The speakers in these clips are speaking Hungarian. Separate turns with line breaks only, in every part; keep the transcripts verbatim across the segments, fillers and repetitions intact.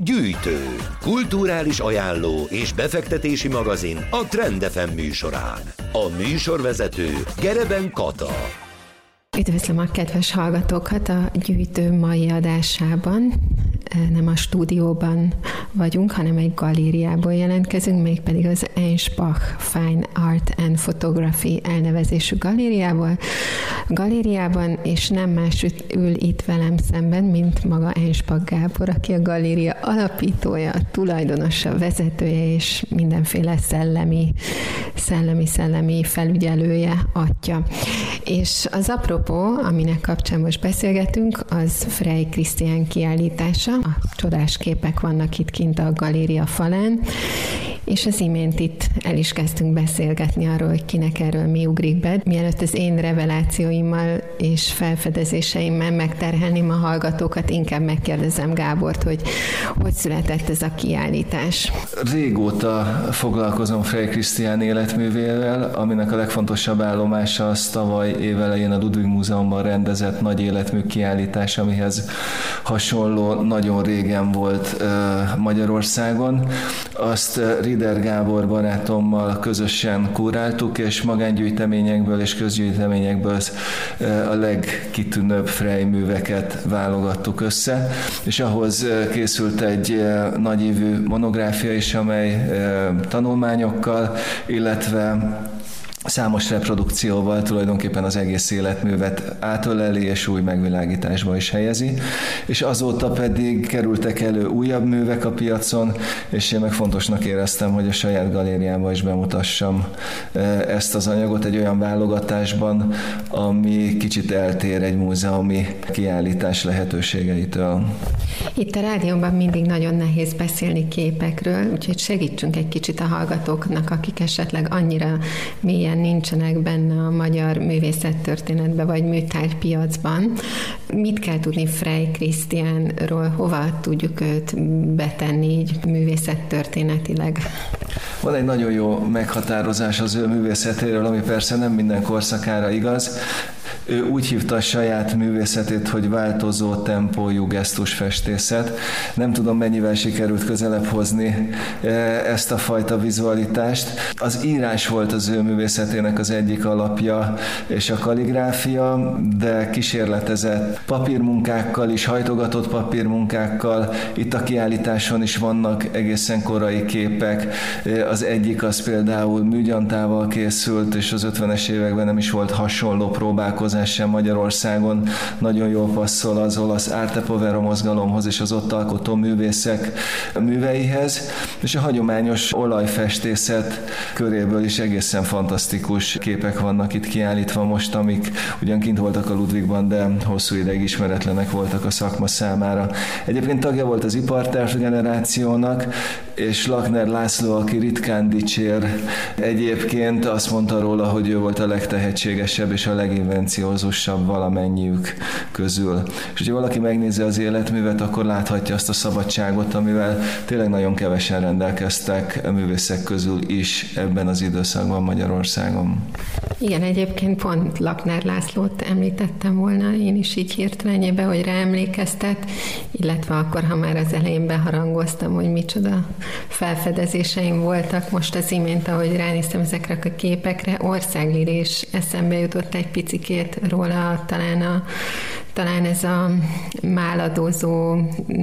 Gyűjtő, kulturális ajánló és befektetési magazin a Trend ef em műsorán. A műsorvezető Gereben Kata.
Üdvözlöm a kedves hallgatókat a Gyűjtő mai adásában. Nem a stúdióban vagyunk, hanem egy galériából jelentkezünk, mégpedig az Enspach Fine Art and Photography elnevezésű galériából. Galériában, és nem más ül itt velem szemben, mint maga Enspach Gábor, aki a galéria alapítója, tulajdonosa, vezetője, és mindenféle szellemi, szellemi, szellemi felügyelője, atya. És az apropó, aminek kapcsán most beszélgetünk, az Frey Krisztián kiállítása. A csodás képek vannak itt kint a galéria falán, és az imént itt el is kezdtünk beszélgetni arról, hogy kinek erről mi ugrik be. Mielőtt az én revelációimmal és felfedezéseimmel megterhelném a hallgatókat, inkább megkérdezem Gábort, hogy hogy született ez a kiállítás.
Régóta foglalkozom Frey Krisztián életművével, aminek a legfontosabb állomása az tavaly évelején a Ludwig Múzeumban rendezett nagy életmű kiállítás, amihez hasonló nagyon régen volt uh, Magyarországon. Azt uh, Rieder Gábor barátommal közösen kuráltuk, és magángyűjteményekből és közgyűjteményekből uh, a legkitűnőbb Frey műveket válogattuk össze, és ahhoz uh, készült egy uh, nagyívű monográfia is, amely uh, tanulmányokkal, illetve számos reprodukcióval tulajdonképpen az egész életművet átöleli és új megvilágításba is helyezi, és azóta pedig kerültek elő újabb művek a piacon, és én meg fontosnak éreztem, hogy a saját galériámban is bemutassam ezt az anyagot egy olyan válogatásban, ami kicsit eltér egy múzeumi kiállítás lehetőségeitől.
Itt a rádióban mindig nagyon nehéz beszélni képekről, úgyhogy segítsünk egy kicsit a hallgatóknak, akik esetleg annyira mélyen nincsenek benne a magyar művészettörténetben vagy műtárgypiacban. Mit kell tudni Frey Krisztiánról, hova tudjuk őt betenni így művészettörténetileg?
Van egy nagyon jó meghatározás az ő művészetéről, ami persze nem minden korszakára igaz. Ő úgy hívta a saját művészetét, hogy változó tempójú gesztusfestészet. Nem tudom, mennyivel sikerült közelebb hozni ezt a fajta vizualitást. Az írás volt az ő művészetének az egyik alapja, és a kalligráfia, de kísérletezett papírmunkákkal is, hajtogatott papírmunkákkal. Itt a kiállításon is vannak egészen korai képek. Az egyik az például műgyantával készült, és az ötvenes években nem is volt hasonló próbálkozás sem Magyarországon. Nagyon jól passzol az olasz Arte Povero mozgalomhoz és az ott alkotó művészek műveihez, és a hagyományos olajfestészet köréből is egészen fantasztikus képek vannak itt kiállítva most, amik ugyan kint voltak a Ludwigban, de hosszú ideig ismeretlenek voltak a szakma számára. Egyébként tagja volt az iparterv generációnak, és Lakner László, aki ritkán dicsér, egyébként azt mondta róla, hogy ő volt a legtehetségesebb és a leginvenciózusabb valamennyiük közül. És hogyha valaki megnézi az életművet, akkor láthatja azt a szabadságot, amivel tényleg nagyon kevesen rendelkeztek a művészek közül is ebben az időszakban Magyarországon.
Igen, egyébként pont Lakner Lászlót említettem volna, én is így hirtelenjében, hogy ráemlékeztet, illetve akkor, ha már az elején beharangoztam, hogy micsoda felfedezéseim voltak. Most az imént, ahogy ránéztem ezekre a képekre, országlirés eszembe jutott egy picikét róla, talán, a, talán ez a máladozó,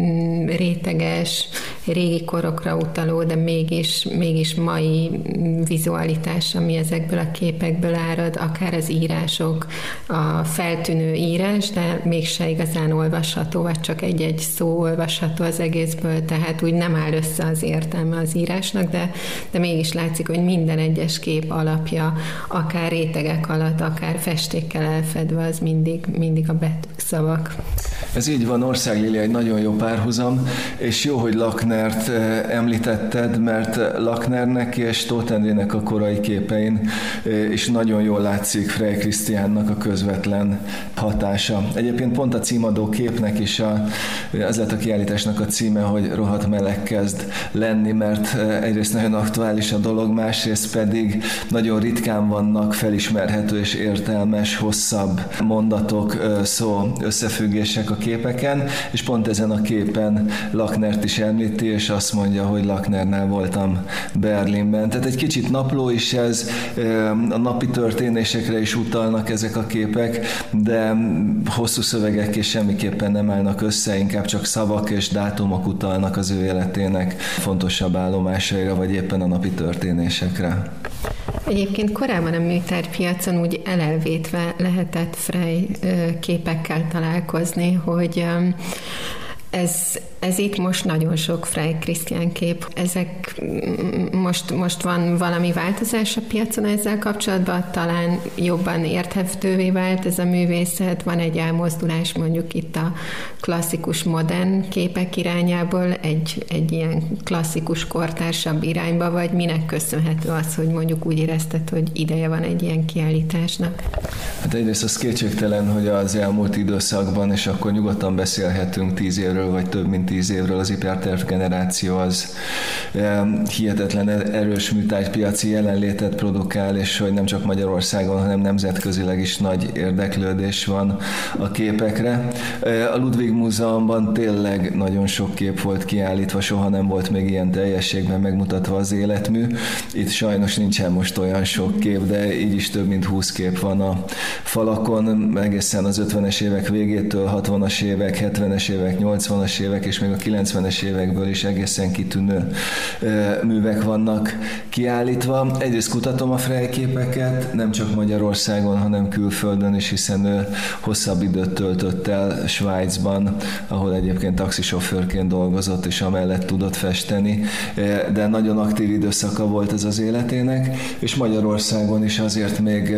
réteges, régi korokra utaló, de mégis, mégis mai vizualitás, ami ezekből a képekből árad, akár az írások, a feltűnő írás, de mégse igazán olvasható, vagy csak egy-egy szó olvasható az egészből, tehát úgy nem áll össze az értelme az írásnak, de, de mégis látszik, hogy minden egyes kép alapja, akár rétegek alatt, akár festékkel elfedve, az mindig, mindig a betűszavak.
Ez így van, Országlilia egy nagyon jó párhuzam, és jó, hogy Laknert említetted, mert Laknernek és Tóth Endrének a korai képein is nagyon jól látszik Frey Krisztiánnak a közvetlen hatása. Egyébként pont a címadó képnek is a, az lett a kiállításnak a címe, hogy rohadt meleg kezd lenni, mert egyrészt nagyon aktuális a dolog, másrészt pedig nagyon ritkán vannak felismerhető és értelmes, hosszabb mondatok szó összefüggések a képeken, és pont ezen a képen Lacknert is említi, és azt mondja, hogy Lacknernál voltam Berlinben. Tehát egy kicsit napló is ez, a napi történésekre is utalnak ezek a képek, de hosszú szövegek és semmiképpen nem állnak össze, inkább csak szavak és dátumok utalnak az ő életének fontosabb állomásaira, vagy éppen a napi történésekre.
Egyébként korábban a műtárgypiacon úgy elelvétve lehetett Frey képekkel találkozni, hogy Ez, ez itt most nagyon sok Frey Krisztián kép. Ezek most, most van valami változás a piacon ezzel kapcsolatban, talán jobban érthetővé vált ez a művészet, van egy elmozdulás mondjuk itt a klasszikus modern képek irányából, egy, egy ilyen klasszikus kortársabb irányba, vagy minek köszönhető az, hogy mondjuk úgy érezted, hogy ideje van egy ilyen kiállításnak?
Hát egyrészt az kétségtelen, hogy az elmúlt időszakban, és akkor nyugodtan beszélhetünk tíz évről, vagy több mint tíz évről, az hiperterv generáció az hihetetlen erős műtárgypiaci jelenlétet produkál, és hogy nem csak Magyarországon, hanem nemzetközileg is nagy érdeklődés van a képekre. A Ludwig Múzeumban tényleg nagyon sok kép volt kiállítva, soha nem volt még ilyen teljességben megmutatva az életmű. Itt sajnos nincsen most olyan sok kép, de így is több mint húsz kép van a falakon, egészen az ötvenes évek végétől, hatvanas évek, hetvenes évek, nyolcvanas évek és még a kilencvenes évekből is egészen kitűnő művek vannak kiállítva. Egyrészt kutatom a Frey képeket, nem csak Magyarországon, hanem külföldön is, hiszen ő hosszabb időt töltött el Svájcban, ahol egyébként taxisofőrként dolgozott, és amellett tudott festeni, de nagyon aktív időszaka volt ez az életének, és Magyarországon is azért még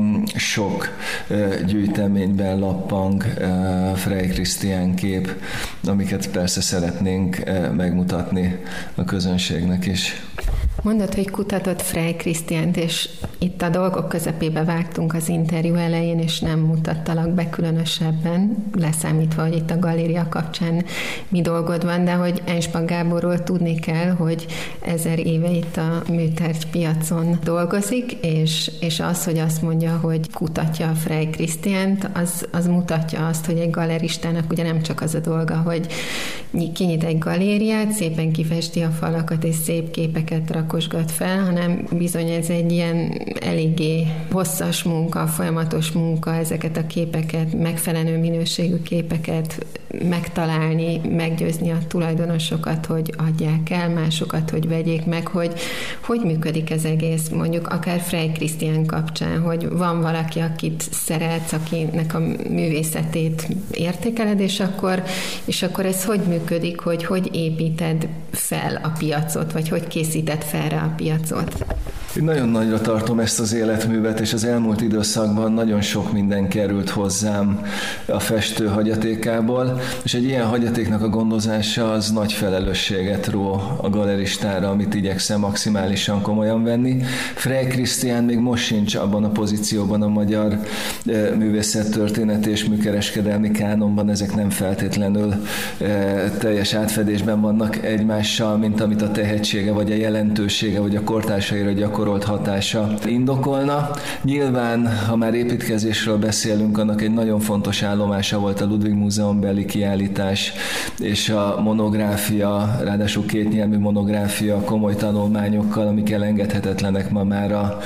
sok gyűjteményben lappang Frey Krisztián kép, amiket persze szeretnénk megmutatni a közönségnek is.
Mondod, hogy kutatod Frey Krisztiánt, és itt a dolgok közepébe vágtunk az interjú elején, és nem mutattalak be különösebben, leszámítva, hogy itt a galéria kapcsán mi dolgod van, de hogy Einsbach Gáborról tudni kell, hogy ezer éve itt a műtárgypiacon dolgozik, és, és az, hogy azt mondja, hogy kutatja a Frey Krisztiánt, az, az mutatja azt, hogy egy galeristának ugye nem csak az a dolga, hogy kinyit egy galériát, szépen kifesti a falakat, és szép képeket rakosgat fel, hanem bizony ez egy ilyen eléggé hosszas munka, folyamatos munka, ezeket a képeket, megfelelő minőségű képeket megtalálni, meggyőzni a tulajdonosokat, hogy adják el, másokat, hogy vegyék meg, hogy hogy működik ez egész, mondjuk akár Frey Krisztián kapcsán, hogy van valaki, akit szeretsz, akinek a művészetét értékeled, és akkor, és akkor ez hogy működik, hogy hogy építed fel a piacot, vagy hogy készíted fel rá a piacot?
Én nagyon nagyra tartom ezt az életművet, és az elmúlt időszakban nagyon sok minden került hozzám a festő hagyatékából, és egy ilyen hagyatéknak a gondozása az nagy felelősséget ró a galeristára, amit igyekszem maximálisan komolyan venni. Frey Krisztián még most sincs abban a pozícióban a magyar művészettörténet és műkereskedelmi kánonban, ezek nem feltétlenül teljes átfedésben vannak egymással, mint amit a tehetsége, vagy a jelentősége, vagy a kortársaira gyakorolt hatása indokolna. Nyilván, ha már építkezésről beszélünk, annak egy nagyon fontos állomása volt a Ludwig Múzeum beli kiállítás, és a monográfia, ráadásul kétnyelvű monográfia komoly tanulmányokkal, amik elengedhetetlenek ma már a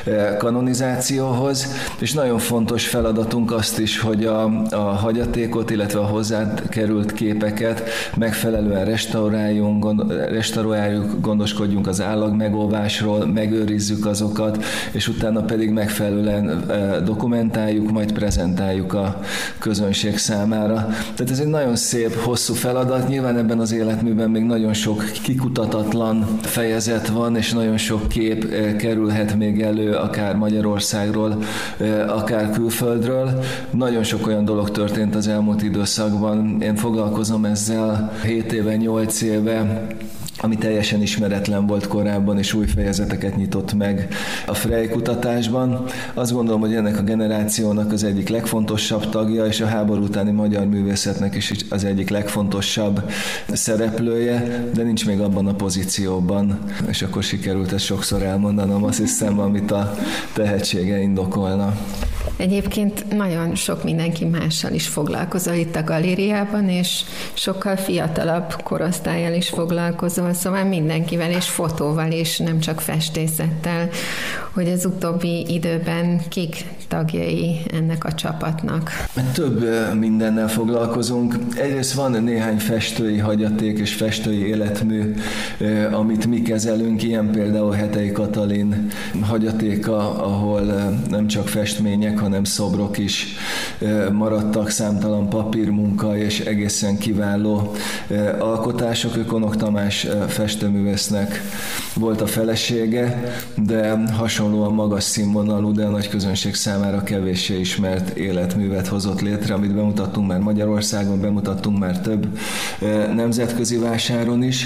kanonizációhoz, és nagyon fontos feladatunk azt is, hogy a, a hagyatékot, illetve a hozzá került képeket megfelelően restauráljunk, gond, restauráljuk, gondoskodjunk az állag megóvásról, megőrizzük azokat, és utána pedig megfelelően dokumentáljuk, majd prezentáljuk a közönség számára. Tehát ez egy nagyon szép, hosszú feladat. Nyilván ebben az életműben még nagyon sok kikutathatatlan fejezet van, és nagyon sok kép kerülhet még elő, akár Magyarországról, akár külföldről. Nagyon sok olyan dolog történt az elmúlt időszakban. Én foglalkozom ezzel hét éve, nyolc éve, ami teljesen ismeretlen volt korábban, és új fejezeteket nyitott meg a Frey kutatásban. Azt gondolom, hogy ennek a generációnak az egyik legfontosabb tagja, és a háború utáni magyar művészetnek is az egyik legfontosabb szereplője, de nincs még abban a pozícióban, és akkor sikerült ezt sokszor elmondanom, azt hiszem, amit a tehetsége indokolna.
Egyébként nagyon sok mindenki mással is foglalkozol itt a galériában, és sokkal fiatalabb korosztállyal is foglalkozol, szóval mindenkivel, és fotóval is, nem csak festészettel, hogy az utóbbi időben kik tagjai ennek a csapatnak.
Több mindennel foglalkozunk. Egyrészt van néhány festői hagyaték és festői életmű, amit mi kezelünk, ilyen például Hetei Katalin hagyatéka, ahol nem csak festmények, hanem szobrok is maradtak, számtalan papírmunka és egészen kiváló alkotások. Ő Konok Tamás festőművésznek volt a felesége, de hasonlóan magas színvonalú, de a nagy közönség számára kevéssé ismert életművet hozott létre, amit bemutattunk már Magyarországon, bemutattunk már több nemzetközi vásáron is.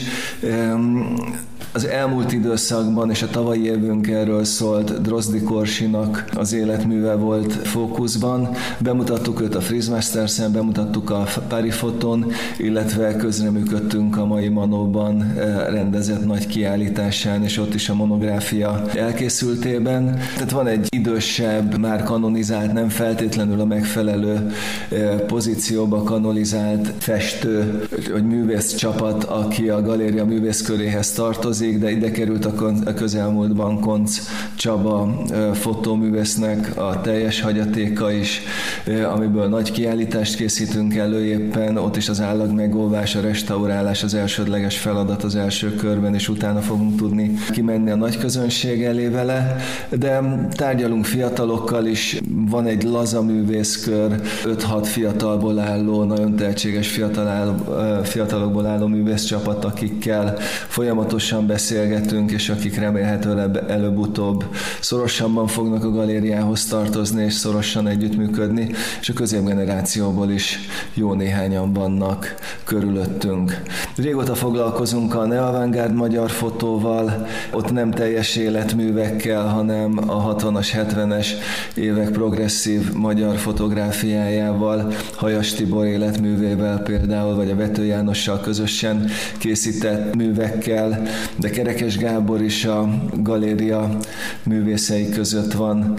Az elmúlt időszakban és a tavalyi évünk erről szólt, Drozdi Korsinak az életműve volt fókuszban. Bemutattuk őt a Frieze Mastersen, bemutattuk a Parifoton, illetve közreműködtünk a mai Manóban rendezett nagy kiállításán, és ott is a monográfia elkészültében. Tehát van egy idősebb, már kanonizált, nem feltétlenül a megfelelő pozícióba kanonizált festő, vagy művész csapat, aki a galéria művészköréhez tartozik, de ide került a közelmúltban Koncz Csaba fotóművésznek a teljes hagyatéka is, amiből nagy kiállítást készítünk elő éppen, ott is az állag megóvás, a restaurálás az elsődleges feladat az első körben, és utána fogunk tudni kimenni a nagy közönség elé vele, de tárgyalunk fiatalokkal is, van egy laza művészkör, öt-hat fiatalból álló, nagyon tehetséges fiatal álló, fiatalokból álló művészcsapat, akikkel folyamatosan beszélgetünk, és akik remélhetőleg előbb-utóbb szorosabban fognak a galériához tartozni, és szorosan együttműködni, és a középgenerációból is jó néhányan vannak körülöttünk. Régóta foglalkozunk a neoavantgárd magyar fotóval, ott nem teljes életművekkel, hanem a hatvanas, hetvenes évek progresszív magyar fotográfiájával, Hajas Tibor életművével például, vagy a Vető Jánossal közösen készített művekkel, de Kerekes Gábor is a galéria művészei között van,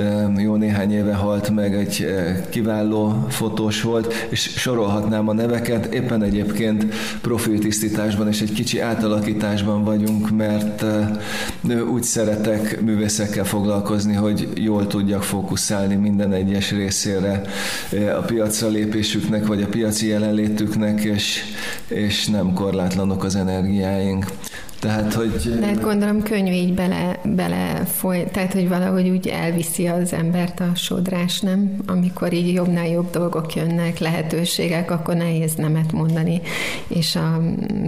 jó néhány éve halt meg, egy kiváló fotós volt, és sorolhatnám a neveket, éppen egyébként profiltisztításban és egy kicsi átalakításban vagyunk, mert úgy szeretek művészekkel foglalkozni, hogy jól tudjak fókuszálni minden egyes részére a piacra lépésüknek, vagy a piaci jelenlétüknek, és, és nem korlátlanok az energiáink. Tehát, hogy...
De hát gondolom könnyű így bele, bele foly, tehát, hogy valahogy úgy elviszi az embert a sodrás, nem? Amikor így jobbnál jobb dolgok jönnek, lehetőségek, akkor nehéz nemet mondani, és a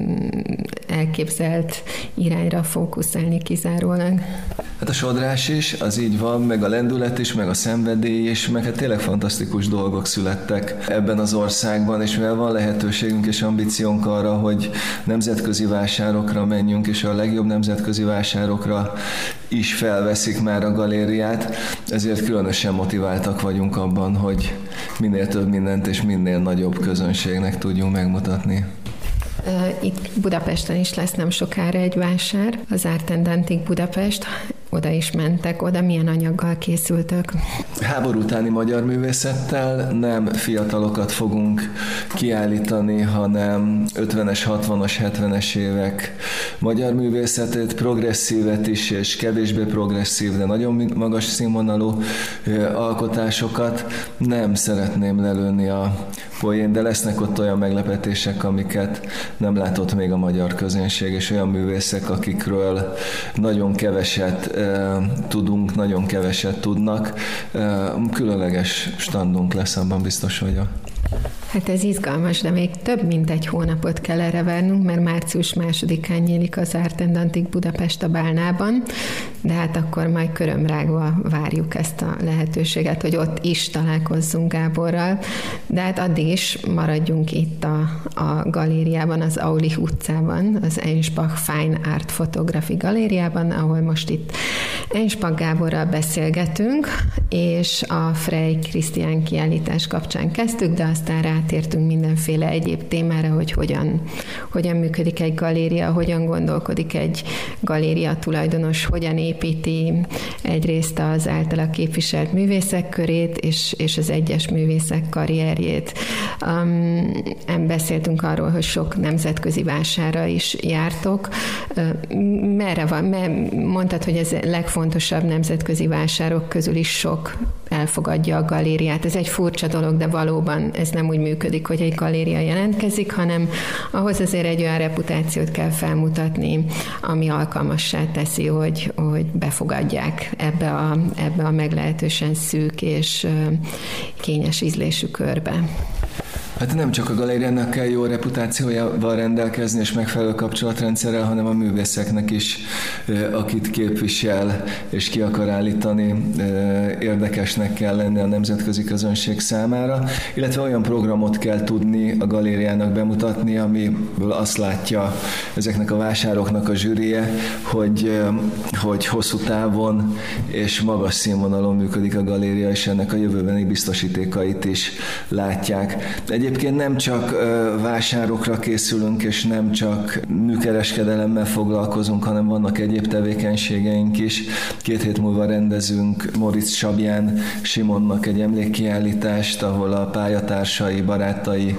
elképzelt irányra fókuszálni kizárólag.
Hát a sodrás is, az így van, meg a lendület is, meg a szenvedély is, meg hát tényleg fantasztikus dolgok születtek ebben az országban, és mivel van lehetőségünk és ambíciónk arra, hogy nemzetközi vásárokra menjünk, és a legjobb nemzetközi vásárokra is felveszik már a galériát, ezért különösen motiváltak vagyunk abban, hogy minél több mindent és minél nagyobb közönségnek tudjunk megmutatni.
Itt Budapesten is lesz nem sokára egy vásár, az Art and Antique Budapest. Oda is mentek, oda milyen anyaggal készültök?
Háború utáni magyar művészettel nem fiatalokat fogunk kiállítani, hanem ötvenes, hatvanas, hetvenes évek magyar művészetét, progresszívet is, és kevésbé progresszív, de nagyon magas színvonalú alkotásokat. Nem szeretném lelőni a poén, de lesznek ott olyan meglepetések, amiket nem látott még a magyar közönség, és olyan művészek, akikről nagyon keveset tudunk, nagyon keveset tudnak. Különleges standunk lesz, abban biztos vagyok.
Hát ez izgalmas, de még több mint egy hónapot kell erre várnunk, mert március másodikán nyílik az Art and Antique Budapest a Bálnában, de hát akkor majd körömrágva várjuk ezt a lehetőséget, hogy ott is találkozzunk Gáborral, de hát addig is maradjunk itt a, a galériában, az Aulich utcában, az Einsbach Fine Art Photography galériában, ahol most itt Einsbach Gáborral beszélgetünk, és a Frey Krisztián kiállítás kapcsán kezdtük, de aztán rátértünk mindenféle egyéb témára, hogy hogyan, hogyan működik egy galéria, hogyan gondolkodik egy galéria tulajdonos, hogyan épít felépíti egyrészt az általa képviselt művészek körét, és, és az egyes művészek karrierjét. Um, beszéltünk arról, hogy sok nemzetközi vására is jártok. Uh, merre van? Mert mondtad, hogy ez a legfontosabb nemzetközi vásárok közül is sok elfogadja a galériát. Ez egy furcsa dolog, de valóban ez nem úgy működik, hogy egy galéria jelentkezik, hanem ahhoz azért egy olyan reputációt kell felmutatni, ami alkalmassá teszi, hogy, hogy befogadják ebbe a, ebbe a meglehetősen szűk és kényes ízlésű körbe.
Hát nem csak a galériának kell jó reputációjával rendelkezni és megfelelő kapcsolatrendszerrel, hanem a művészeknek is, akit képvisel és ki akar állítani, érdekesnek kell lenni a nemzetközi közönség számára, illetve olyan programot kell tudni a galériának bemutatni, amiből azt látja ezeknek a vásároknak a zsűrije, hogy, hogy hosszú távon és magas színvonalon működik a galéria, és ennek a jövőbeni biztosítékait is látják. Egyébként nem csak vásárokra készülünk, és nem csak műkereskedelemmel foglalkozunk, hanem vannak egyéb tevékenységeink is. Két hét múlva rendezünk Moritz Sabján Simonnak egy emlékkiállítást, ahol a pályatársai, barátai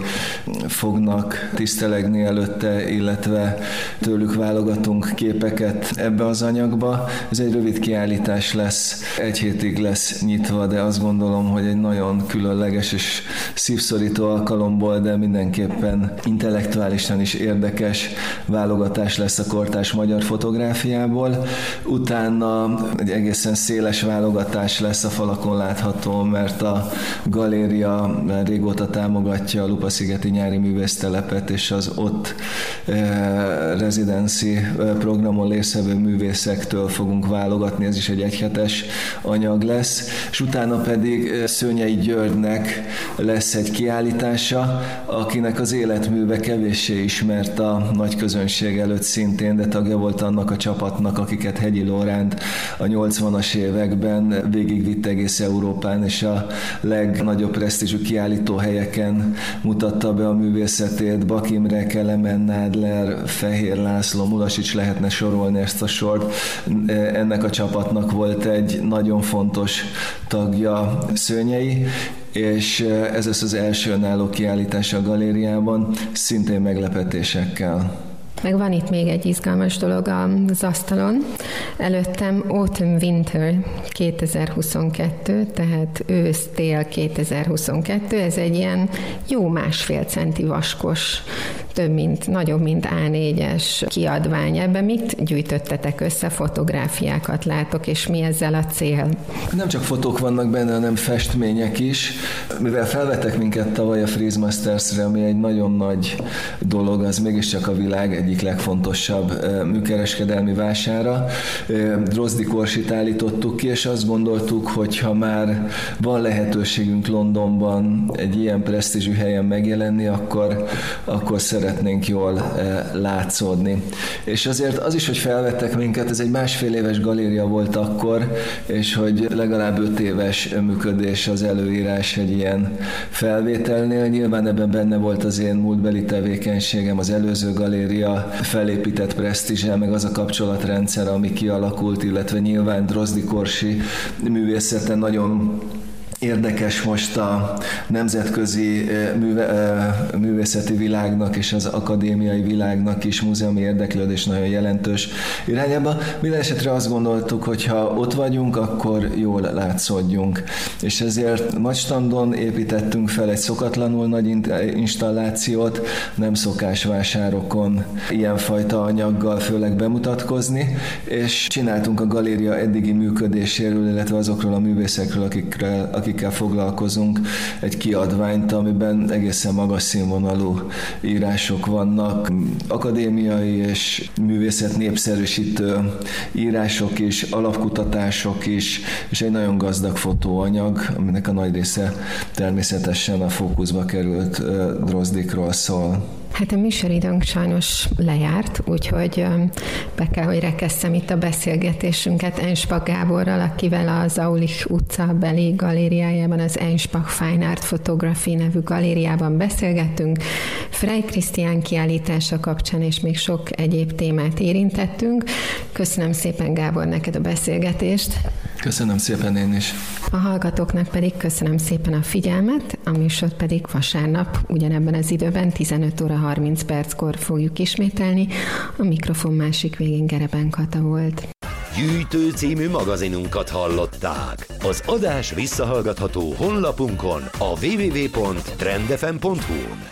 fognak tisztelegni előtte, illetve tőlük válogatunk képeket ebbe az anyagba. Ez egy rövid kiállítás lesz, egy hétig lesz nyitva, de azt gondolom, hogy egy nagyon különleges és szívszorító alkalomból, de mindenképpen intellektuálisan is érdekes válogatás lesz a kortárs magyar fotográfiából. Utána egy egészen széles válogatás lesz a falakon látható, mert a galéria már régóta támogatja a Lupa-szigeti nyári művésztelepet, és az ott eh, rezidenci programon résztvevő művészektől fogunk válogatni, ez is egy egyhetes anyag lesz, és utána pedig Szőnyei Györgynek lesz egy kiállítása, akinek az életműve kevéssé ismert a nagy közönség előtt szintén, de tagja volt annak a csapatnak, akiket Hegyi Lóránt a nyolcvanas években végigvitt egész Európán, és a legnagyobb presztízsű kiállító helyeken mutatta be a művészetét. Bak Imre, Kelemen Nádler, Fehér László, Mulasics, lehetne sorolni ezt a sort. Ennek a csapatnak volt egy nagyon fontos tagja Szőnyei, és ez lesz az első önálló kiállítás a galériában, szintén meglepetésekkel.
Meg van itt még egy izgalmas dolog az asztalon. Előttem Autumn-Winter kétezer-huszonkettő, tehát ősz-tél kétezer-huszonkettő, ez egy ilyen jó másfél centi vaskos, több mint, nagyobb, mint á négyes kiadvány. Ebben mit gyűjtöttetek össze? Fotográfiákat látok, és mi ezzel a cél?
Nem csak fotók vannak benne, hanem festmények is. Mivel felvettek minket tavaly a Frieze Masters-re, ami egy nagyon nagy dolog, az mégiscsak a világ egyik legfontosabb műkereskedelmi vására. Drozdi Korsit állítottuk ki, és azt gondoltuk, hogy ha már van lehetőségünk Londonban egy ilyen presztízsű helyen megjelenni, akkor, akkor szeretnénk jól látszódni. És azért az is, hogy felvettek minket, ez egy másfél éves galéria volt akkor, és hogy legalább öt éves működés az előírás egy ilyen felvételnél. Nyilván ebben benne volt az én múltbeli tevékenységem, az előző galéria felépített presztízse, meg az a kapcsolatrendszer, ami kialakult, illetve nyilván Drozdi Korsi művészete nagyon érdekes most a nemzetközi műve, művészeti világnak és az akadémiai világnak is, múzeumi érdeklődés nagyon jelentős irányába. Minden esetre azt gondoltuk, hogy ha ott vagyunk, akkor jól látszódjunk. És ezért nagy standon építettünk fel egy szokatlanul nagy installációt, nem szokás vásárokon ilyenfajta anyaggal főleg bemutatkozni, és csináltunk a galéria eddigi működéséről, illetve azokról a művészekről, akikről, akik akikkel foglalkozunk, egy kiadványt, amiben egészen magas színvonalú írások vannak, akadémiai és művészet népszerűsítő írások is, alapkutatások is, és egy nagyon gazdag fotóanyag. anyag, aminek a nagy része természetesen a fókuszba került Drozdikról szól.
Hát a műsoridőnk sajnos lejárt, úgyhogy be kell, hogy rekesszem itt a beszélgetésünket Enspach Gáborral, akivel az Aulich utca beli galériájában, az Enspach Fine Art Photography nevű galériában beszélgettünk. Frey Krisztián kiállítása kapcsán és még sok egyéb témát érintettünk. Köszönöm szépen, Gábor, neked a beszélgetést.
Köszönöm szépen én is.
A hallgatóknak pedig köszönöm szépen a figyelmet, a műsort pedig vasárnap ugyanebben az időben tizenöt óra harminc perckor fogjuk ismételni. A mikrofon másik végén Gereben Kata volt.
Gyűjtő című magazinunkat hallották. Az adás visszahallgatható honlapunkon, a double-u double-u double-u pont trendfm pont hu-n.